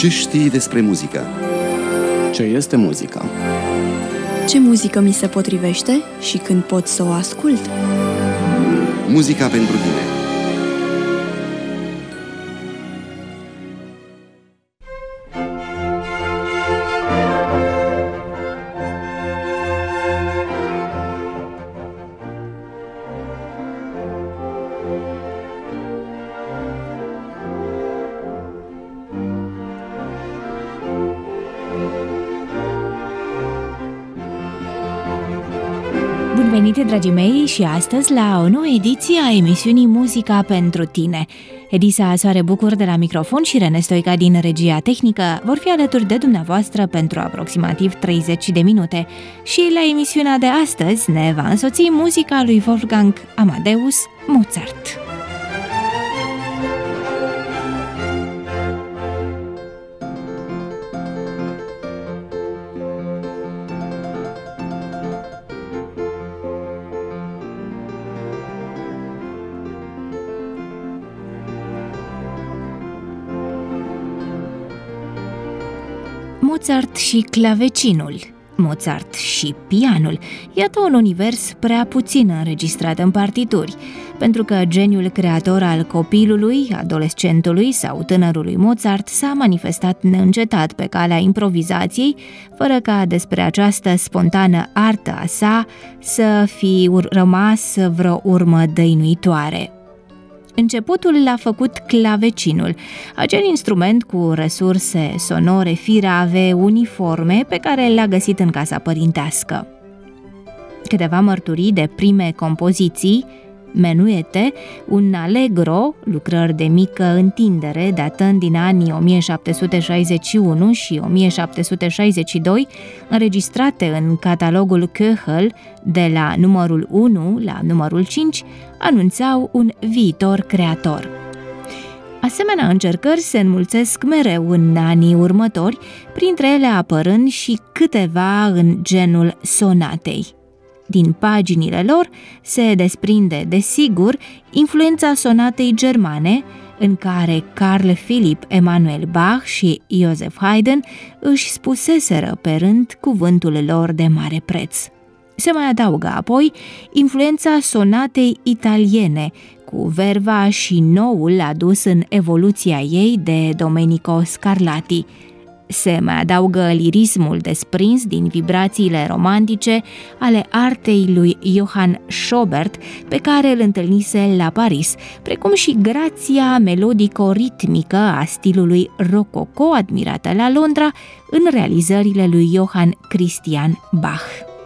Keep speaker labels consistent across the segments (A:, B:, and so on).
A: Ce știi despre muzică?
B: Ce este muzica?
C: Ce muzică mi se potrivește și când pot să o ascult?
A: Muzica pentru tine.
D: Bun venit, dragii mei, și astăzi la o nouă ediție a emisiunii Muzica pentru tine. Edisa Soare Bucur de la microfon și Rene Stoica din regia tehnică vor fi alături de dumneavoastră pentru aproximativ 30 de minute. Și la emisiunea de astăzi ne va însoți muzica lui Wolfgang Amadeus Mozart. Mozart și clavecinul, Mozart și pianul, iată un univers prea puțin înregistrat în partituri, pentru că geniul creator al copilului, adolescentului sau tânărului Mozart s-a manifestat neîncetat pe calea improvizației, fără ca despre această spontană artă a sa să fi rămas vreo urmă dăinuitoare. Începutul l-a făcut clavecinul, acel instrument cu resurse sonore firave, uniforme, pe care le-a găsit în casa părintească. Câteva mărturii de prime compoziții, menuete, un allegro, lucrări de mică întindere datând din anii 1761 și 1762, înregistrate în catalogul Köchel de la numărul 1 la numărul 5, anunțau un viitor creator. Asemenea încercări se înmulțesc mereu în anii următori, printre ele apărând și câteva în genul sonatei. Din paginile lor se desprinde, desigur, influența sonatei germane, în care Carl Philipp Emanuel Bach și Joseph Haydn își spuseseră pe rând cuvântul lor de mare preț. Se mai adaugă apoi influența sonatei italiene, cu verva și noul adus în evoluția ei de Domenico Scarlatti. Se mai adaugă lirismul desprins din vibrațiile romantice ale artei lui Johann Schobert, pe care îl întâlnise la Paris, precum și grația melodico-ritmică a stilului rococo admirată la Londra în realizările lui Johann Christian Bach.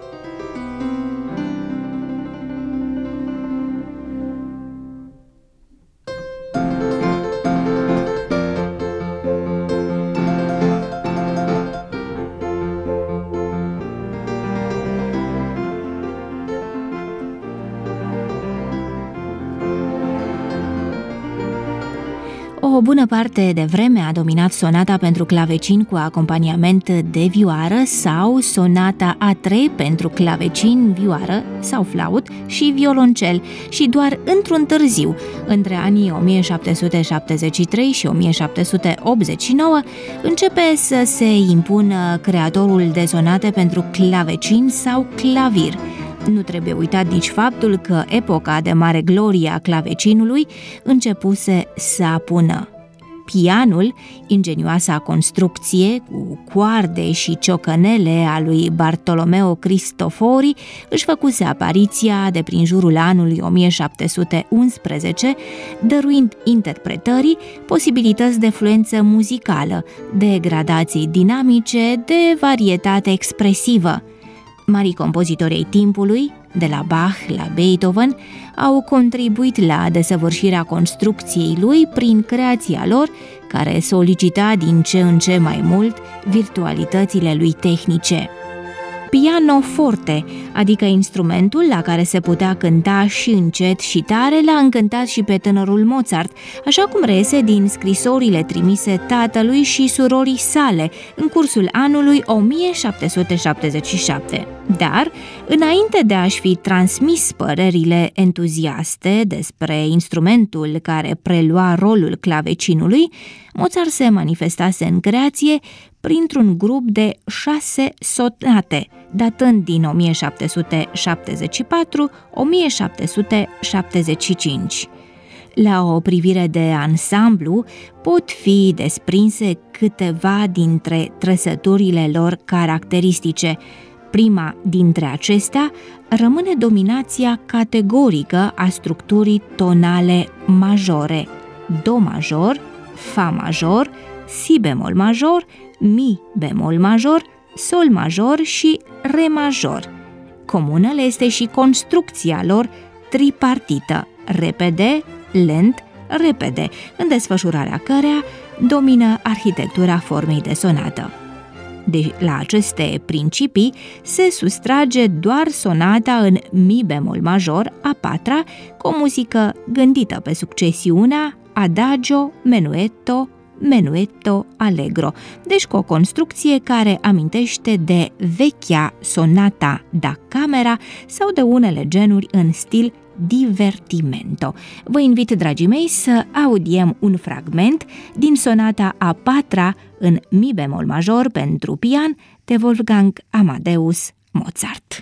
D: O bună parte de vreme a dominat sonata pentru clavecin cu acompaniament de vioară sau sonata A3 pentru clavecin, vioară sau flaut și violoncel și doar într-un târziu, între anii 1773 și 1789, începe să se impună creatorul de sonate pentru clavecin sau clavir. Nu trebuie uitat nici faptul că epoca de mare glorie a clavecinului începuse să apună. Pianul, ingenioasa construcție cu coarde și ciocănele a lui Bartolomeo Cristofori, își făcuse apariția de prin jurul anului 1711, dăruind interpretării posibilități de fluență muzicală, de gradații dinamice, de varietate expresivă. Marii compozitori ai timpului, de la Bach la Beethoven, au contribuit la desăvârșirea construcției lui prin creația lor, care solicita din ce în ce mai mult virtualitățile lui tehnice. Pianoforte, adică instrumentul la care se putea cânta și încet și tare, l-a încântat și pe tânărul Mozart, așa cum reiese din scrisorile trimise tatălui și surorii sale în cursul anului 1777. Dar, înainte de a-și fi transmis părerile entuziaste despre instrumentul care prelua rolul clavecinului, Mozart se manifestase în creație printr-un grup de 6 sonate, datând din 1774-1775. La o privire de ansamblu pot fi desprinse câteva dintre trăsăturile lor caracteristice. Prima dintre acestea rămâne dominația categorică a structurii tonale majore: do major, fa major, si bemol major, mi bemol major, sol major și re major. Comună le este și construcția lor tripartită: repede, lent, repede, în desfășurarea căreia domină arhitectura formei de sonată. De la aceste principii se sustrage doar sonata în mi bemol major, a patra, cu o muzică gândită pe succesiunea adagio, menuetto, menuetto, allegro, deci cu o construcție care amintește de vechea sonata da camera sau de unele genuri în stil divertimento. Vă invit, dragii mei, să audiem un fragment din sonata a patra în mi bemol major pentru pian de Wolfgang Amadeus Mozart.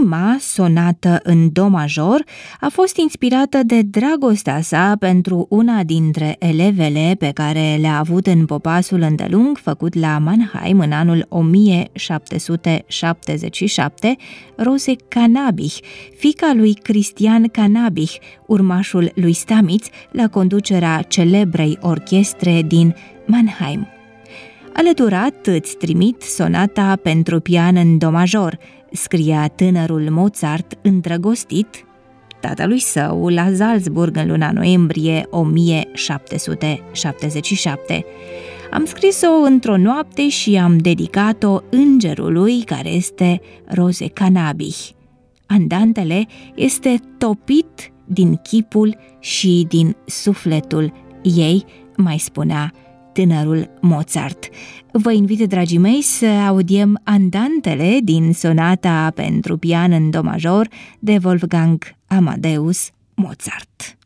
D: Prima sonată în do major a fost inspirată de dragostea sa pentru una dintre elevele pe care le-a avut în popasul îndelung făcut la Mannheim în anul 1777, Rose Cannabich, fiica lui Christian Cannabich, urmașul lui Stamitz la conducerea celebrei orchestre din Mannheim. Alăturat îți trimit sonata pentru pian în do major, scria tânărul Mozart îndrăgostit tatălui său la Salzburg în luna noiembrie 1777. Am scris-o într-o noapte și am dedicat-o îngerului care este Rose Cannabich. Andantele este topit din chipul și din sufletul ei, mai spunea tânărul Mozart. Vă invit, dragii mei, să audiem andantele din sonata pentru pian în do major de Wolfgang Amadeus Mozart.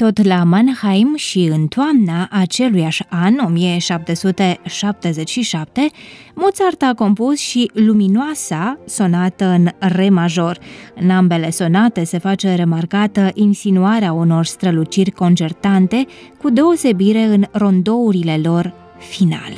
D: Tot la Mannheim și în toamna aceluiași an, 1777, Mozart a compus și luminoasa sonată în re major. În ambele sonate se face remarcată insinuarea unor străluciri concertante, cu deosebire în rondourile lor finale.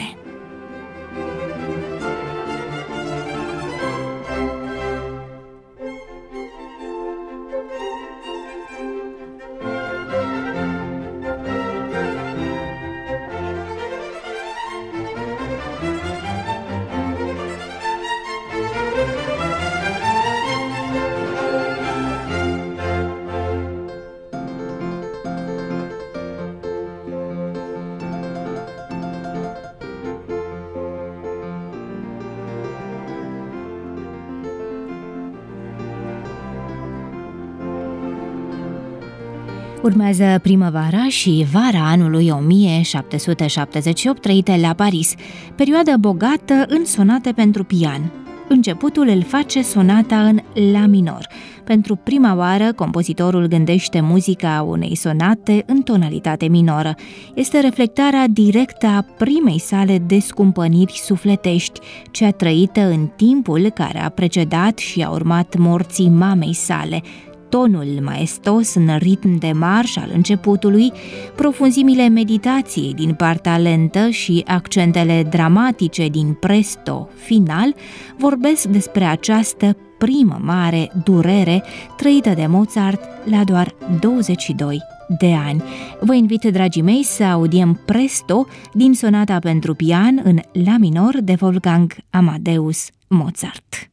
D: Urmează primăvara și vara anului 1778 trăite la Paris, perioadă bogată în sonate pentru pian. Începutul îl face sonata în la minor. Pentru prima oară, compozitorul gândește muzica unei sonate în tonalitate minoră. Este reflectarea directă a primei sale descumpăniri sufletești, cea trăită în timpul care a precedat și a urmat morții mamei sale. Tonul maestos în ritm de marș al începutului, profunzimile meditației din partea lentă și accentele dramatice din presto final vorbesc despre această primă mare durere trăită de Mozart la doar 22 de ani. Vă invit, dragii mei, să audiem presto din sonata pentru pian în la minor de Wolfgang Amadeus Mozart.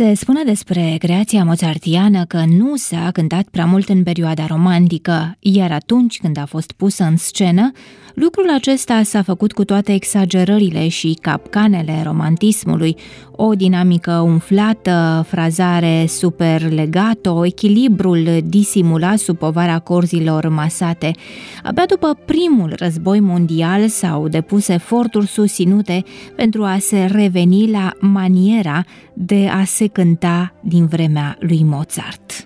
D: Se spune despre creația mozartiană că nu s-a cântat prea mult în perioada romantică, iar atunci când a fost pusă în scenă, lucrul acesta s-a făcut cu toate exagerările și capcanele romantismului, o dinamică umflată, frazare super legato, echilibrul disimulat sub povara corzilor masate. Abia după primul război mondial s-au depus eforturi susținute pentru a se reveni la maniera de a se cânta din vremea lui Mozart.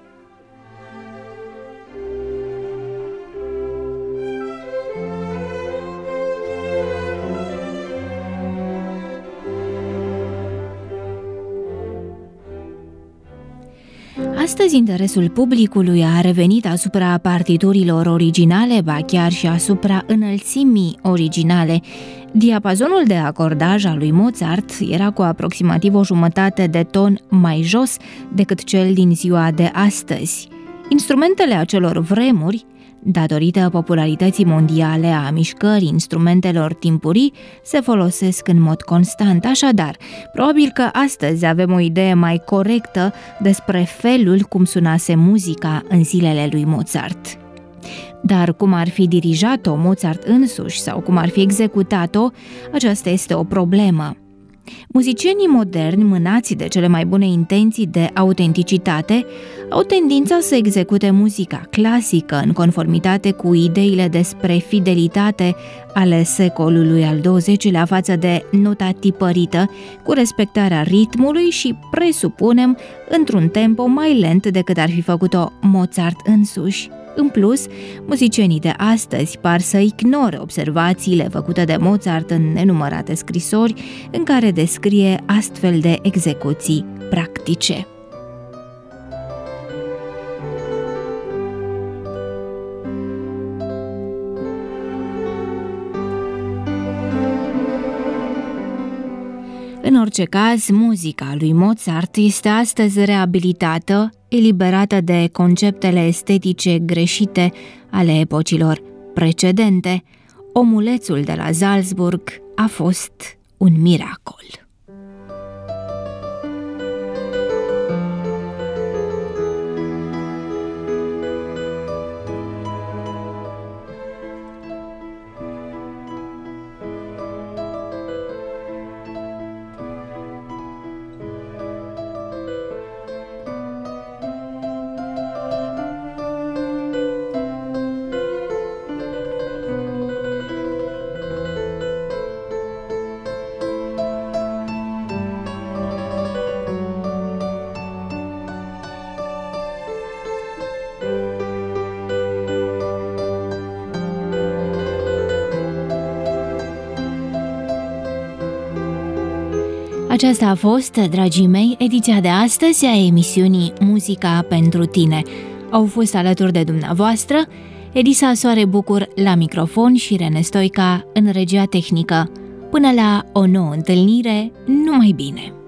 D: Astăzi, interesul publicului a revenit asupra partiturilor originale, ba chiar și asupra înălțimii originale. Diapazonul de acordaj al lui Mozart era cu aproximativ o jumătate de ton mai jos decât cel din ziua de astăzi. Instrumentele acelor vremuri, datorită popularității mondiale a mișcării instrumentelor timpurii, se folosesc în mod constant. Așadar, probabil că astăzi avem o idee mai corectă despre felul cum sunase muzica în zilele lui Mozart. Dar cum ar fi dirijat-o Mozart însuși sau cum ar fi executat-o, aceasta este o problemă. Muzicienii moderni, mânați de cele mai bune intenții de autenticitate, au tendința să execute muzica clasică în conformitate cu ideile despre fidelitate ale secolului al XX-lea față de nota tipărită, cu respectarea ritmului și, presupunem, într-un tempo mai lent decât ar fi făcut-o Mozart însuși. În plus, muzicienii de astăzi par să ignore observațiile făcute de Mozart în nenumărate scrisori în care descrie astfel de execuții practice. În orice caz, muzica lui Mozart este astăzi reabilitată, eliberată de conceptele estetice greșite ale epocilor precedente. Omulețul de la Salzburg a fost un miracol. Aceasta a fost, dragii mei, ediția de astăzi a emisiunii Muzica pentru tine. Au fost alături de dumneavoastră Elisa Soare Bucur la microfon și Rene Stoica în regia tehnică. Până la o nouă întâlnire, numai bine!